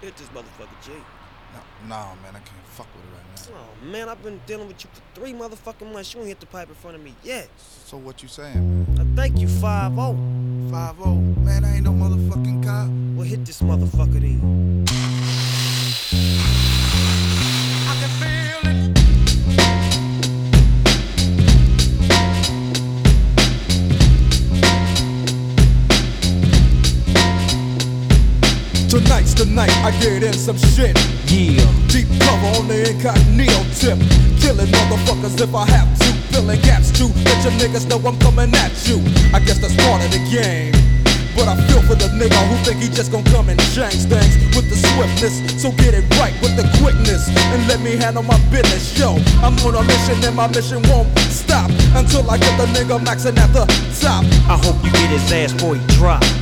Hit this motherfucker, G. Nah, man, I can't fuck with it right now. Oh, man, I've been dealing with you for 3 motherfucking months. You ain't hit the pipe in front of me yet. So what you saying, man? I thank you, 5-0. 5-0? Man, I ain't no motherfucking cop. Well, hit this motherfucker then. I can feel it. Tonight's the night I get in some shit. Yeah. Deep cover on the incognito tip. Killing motherfuckers if I have to. Filling gaps too. Let your niggas know I'm coming at you. I guess that's part of the game. But I feel for the nigga who think he just gon' come and change things with the swiftness. So get it right with the quickness and let me handle my business. Yo, I'm on a mission and my mission won't stop until I get the nigga maxing at the top. I hope you get his ass before he drop.